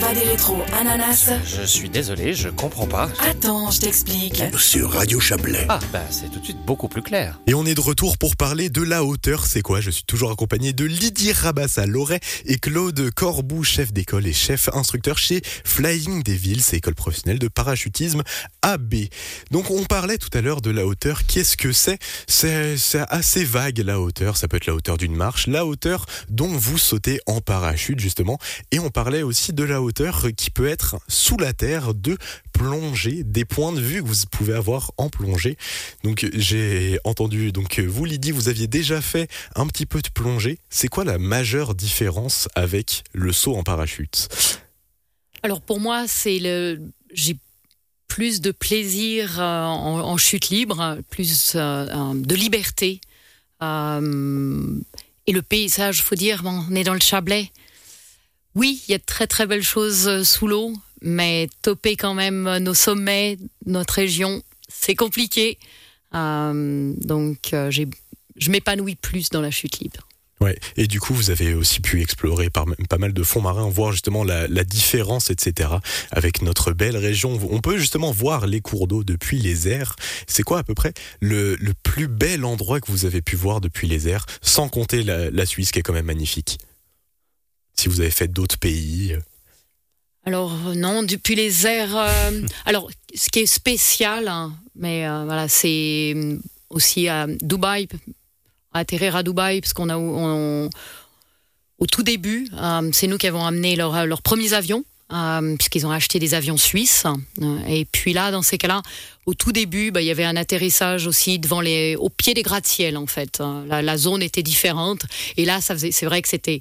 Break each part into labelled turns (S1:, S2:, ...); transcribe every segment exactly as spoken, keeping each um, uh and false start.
S1: pas des rétros ananas?
S2: Je suis désolé, je comprends pas.
S1: Attends, je t'explique.
S3: Sur Radio Chablais.
S2: Ah, bah c'est tout de suite beaucoup plus clair.
S4: Et on est de retour pour parler de la hauteur. C'est quoi? Je suis toujours accompagné de Lydie Rabassa-Loret et Claude Corboux, chef d'école et chef instructeur chez Flying Devils, c'est école professionnelle de parachutisme A B. Donc on parlait tout à l'heure de la hauteur. Qu'est-ce que c'est? C'est, c'est assez vague, la hauteur. Ça peut être la hauteur d'une marche, la hauteur dont vous sautez en parachute justement. Et on parlait aussi de la hauteur qui peut être sous la terre, de plongée, des points de vue que vous pouvez avoir en plongée. Donc j'ai entendu, donc vous Lydie, vous aviez déjà fait un petit peu de plongée. C'est quoi la majeure différence avec le saut en parachute?
S5: Alors pour moi, c'est le j'ai plus de plaisir euh, en, en chute libre, plus euh, de liberté. Euh, et le paysage, faut dire, bon, on est dans le Chablais. Oui, il y a de très très belles choses sous l'eau, mais toper quand même nos sommets, notre région, c'est compliqué. Euh, donc euh, j'ai, je m'épanouis plus dans la chute libre.
S4: Ouais. Et du coup, vous avez aussi pu explorer par pas mal de fonds marins, voir justement la, la différence, et cetera. Avec notre belle région, on peut justement voir les cours d'eau depuis les airs. C'est quoi à peu près le, le plus bel endroit que vous avez pu voir depuis les airs, sans compter la, la Suisse qui est quand même magnifique? Si vous avez fait d'autres pays.
S5: Alors non, depuis les airs. Euh, alors, ce qui est spécial, hein, mais euh, voilà, c'est aussi à Dubaï. Atterrir à Dubaï, parce qu'on a on, au tout début, euh, c'est nous qui avons amené leur, leurs premiers avions, euh, puisqu'ils ont acheté des avions suisses. Euh, et puis là, dans ces cas-là, au tout début, bah, il y avait un atterrissage aussi devant les, au pied des gratte-ciel en fait. La, la zone était différente, et là, ça faisait, c'est vrai que c'était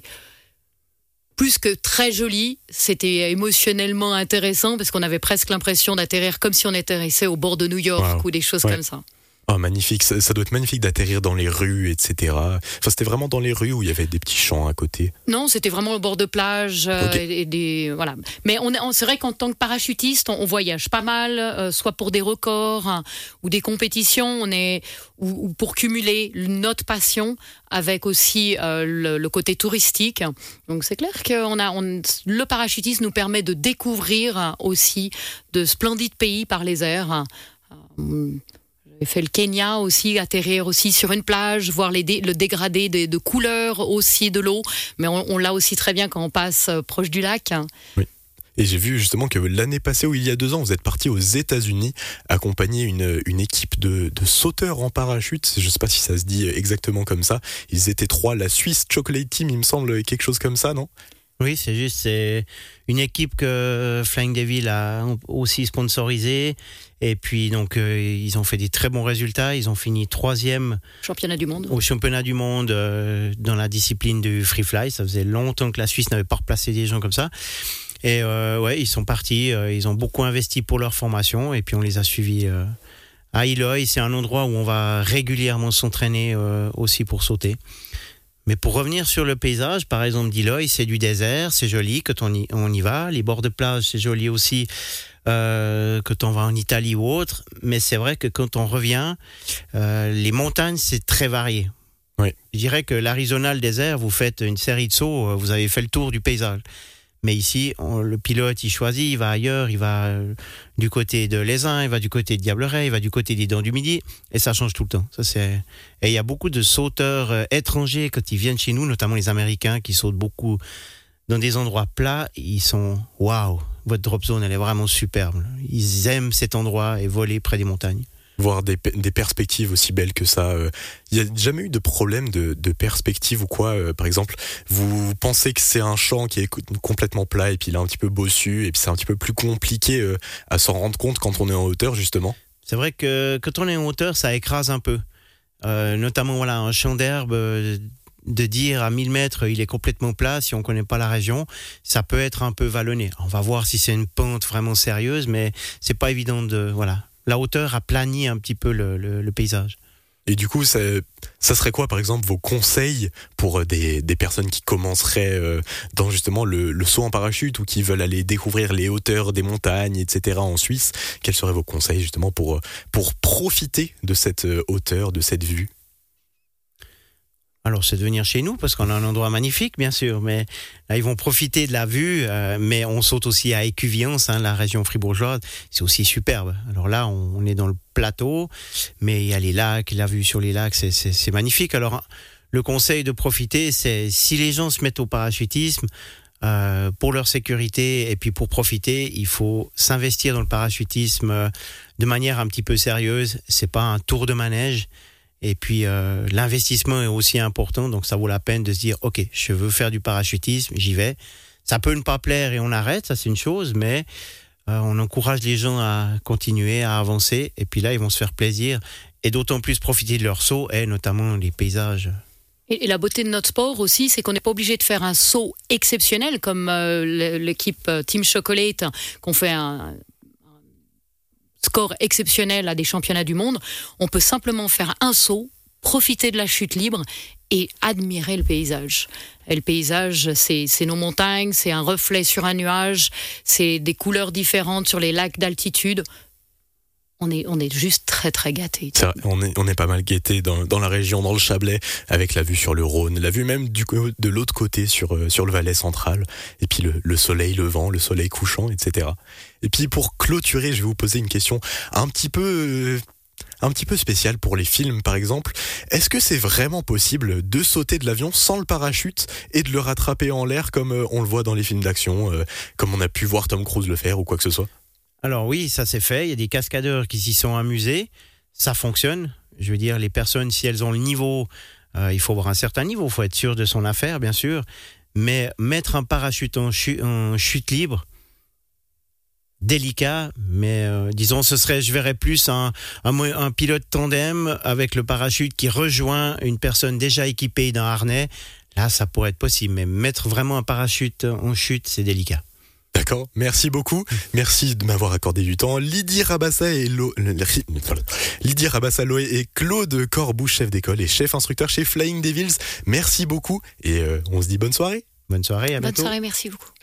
S5: plus que très joli, c'était émotionnellement intéressant parce qu'on avait presque l'impression d'atterrir comme si on atterrissait au bord de New York, wow. Ou des choses ouais. comme ça.
S4: Oh, magnifique, ça, ça doit être magnifique d'atterrir dans les rues, et cetera. Enfin, c'était vraiment dans les rues où il y avait des petits champs à côté?
S5: Non, c'était vraiment au bord de plage. Euh, okay. et, et des, voilà. Mais on, on, c'est vrai qu'en tant que parachutiste, on, on voyage pas mal, euh, soit pour des records hein, ou des compétitions, on est, ou, ou pour cumuler notre passion avec aussi euh, le, le côté touristique. Donc c'est clair que on a, on, le parachutisme nous permet de découvrir aussi de splendides pays par les airs. Euh, J'ai fait le Kenya aussi, atterrir aussi sur une plage, voir les dé, le dégradé de, de couleurs aussi de l'eau. Mais on, on l'a aussi très bien quand on passe proche du lac.
S4: Oui. Et j'ai vu justement que l'année passée, ou il y a deux ans, vous êtes parti aux États-Unis accompagner une, une équipe de, de sauteurs en parachute. Je ne sais pas si ça se dit exactement comme ça. Ils étaient trois, la Swiss Chocolate Team, il me semble, quelque chose comme ça, non ?
S6: Oui, c'est juste, c'est une équipe que Flying Devil a aussi sponsorisée. Et puis, donc, euh, ils ont fait des très bons résultats. Ils ont fini troisième
S5: championnat du monde.
S6: Au championnat du monde euh, dans la discipline du free fly. Ça faisait longtemps que la Suisse n'avait pas replacé des gens comme ça. Et euh, ouais, ils sont partis. Euh, ils ont beaucoup investi pour leur formation. Et puis, on les a suivis euh, à Iloï. C'est un endroit où on va régulièrement s'entraîner euh, aussi pour sauter. Mais pour revenir sur le paysage, par exemple d'Iloï, c'est du désert, c'est joli quand on y, on y va. Les bords de plage, c'est joli aussi euh, quand on va en Italie ou autre. Mais c'est vrai que quand on revient, euh, les montagnes, c'est très varié.
S4: Oui.
S6: Je dirais que l'Arizona, le désert, vous faites une série de sauts, vous avez fait le tour du paysage. Mais ici, on, le pilote, il choisit, il va ailleurs, il va euh, du côté de l'Aisin, il va du côté de Diableret, il va du côté des Dents du Midi, et ça change tout le temps. Ça, c'est... Et il y a beaucoup de sauteurs euh, étrangers quand ils viennent chez nous, notamment les Américains qui sautent beaucoup dans des endroits plats. Ils sont « Waouh, votre drop zone, elle est vraiment superbe ». Ils aiment cet endroit et voler près des montagnes.
S4: Voir des, des perspectives aussi belles que ça. Il n'y a jamais eu de problème de, de perspective ou quoi? Par exemple, vous pensez que c'est un champ qui est complètement plat et puis il est un petit peu bossu et puis c'est un petit peu plus compliqué à s'en rendre compte quand on est en hauteur, justement?
S6: C'est vrai que quand on est en hauteur, ça écrase un peu. Euh, notamment, voilà, un champ d'herbe... Euh, de dire à mille mètres il est complètement plat, si on ne connaît pas la région, ça peut être un peu vallonné. On va voir si c'est une pente vraiment sérieuse, mais c'est pas évident de... Voilà. La hauteur a plani un petit peu le, le, le paysage.
S4: Et du coup, ça, ça serait quoi, par exemple, vos conseils pour des, des personnes qui commenceraient euh, dans justement le, le saut en parachute ou qui veulent aller découvrir les hauteurs des montagnes, et cetera en Suisse? Quels seraient vos conseils justement pour, pour profiter de cette hauteur, de cette vue?
S6: Alors, c'est de venir chez nous, parce qu'on a un endroit magnifique, bien sûr, mais là, ils vont profiter de la vue, euh, mais on saute aussi à Écuviance, hein, la région fribourgeoise, c'est aussi superbe. Alors là, on, on est dans le plateau, mais il y a les lacs, la vue sur les lacs, c'est, c'est, c'est magnifique. Alors, le conseil de profiter, c'est si les gens se mettent au parachutisme, euh, pour leur sécurité et puis pour profiter, il faut s'investir dans le parachutisme euh, de manière un petit peu sérieuse. C'est pas un tour de manège. Et puis euh, l'investissement est aussi important, donc ça vaut la peine de se dire ok, je veux faire du parachutisme, j'y vais. Ça peut ne pas plaire et on arrête, ça c'est une chose, mais euh, on encourage les gens à continuer, à avancer, et puis là ils vont se faire plaisir et d'autant plus profiter de leur saut et notamment les paysages.
S5: Et, et la beauté de notre sport aussi, c'est qu'on n'est pas obligé de faire un saut exceptionnel comme euh, l'équipe euh, Team Chocolate, qu'on fait un score exceptionnel à des championnats du monde. On peut simplement faire un saut, profiter de la chute libre et admirer le paysage. Et le paysage, c'est, c'est nos montagnes, c'est un reflet sur un nuage, c'est des couleurs différentes sur les lacs d'altitude. On est, on est juste très très gâtés.
S4: C'est vrai, on est, on est pas mal gâtés dans, dans la région, dans le Chablais, avec la vue sur le Rhône, la vue même du, de l'autre côté sur, sur le Valais central, et puis le, le soleil levant, le soleil couchant, et cetera. Et puis pour clôturer, je vais vous poser une question un petit peu, un petit peu spéciale pour les films par exemple. Est-ce que c'est vraiment possible de sauter de l'avion sans le parachute et de le rattraper en l'air comme on le voit dans les films d'action, comme on a pu voir Tom Cruise le faire ou quoi que ce soit ?
S6: Alors oui, ça c'est fait. Il y a des cascadeurs qui s'y sont amusés. Ça fonctionne. Je veux dire, les personnes, si elles ont le niveau, euh, il faut avoir un certain niveau. Il faut être sûr de son affaire, bien sûr. Mais mettre un parachute en, chu- en chute libre, délicat. Mais euh, disons, ce serait, je verrais plus un, un, un pilote tandem avec le parachute qui rejoint une personne déjà équipée d'un harnais. Là, ça pourrait être possible. Mais mettre vraiment un parachute en chute, c'est délicat.
S4: D'accord, merci beaucoup. Merci de m'avoir accordé du temps. Lydie Rabassa et Lo... Lydie Rabassa Loé et Claude Corboux, chef d'école et chef instructeur chez Flying Devils. Merci beaucoup et euh, on se dit bonne soirée.
S6: Bonne soirée, à bientôt.
S5: Bonne soirée, merci beaucoup.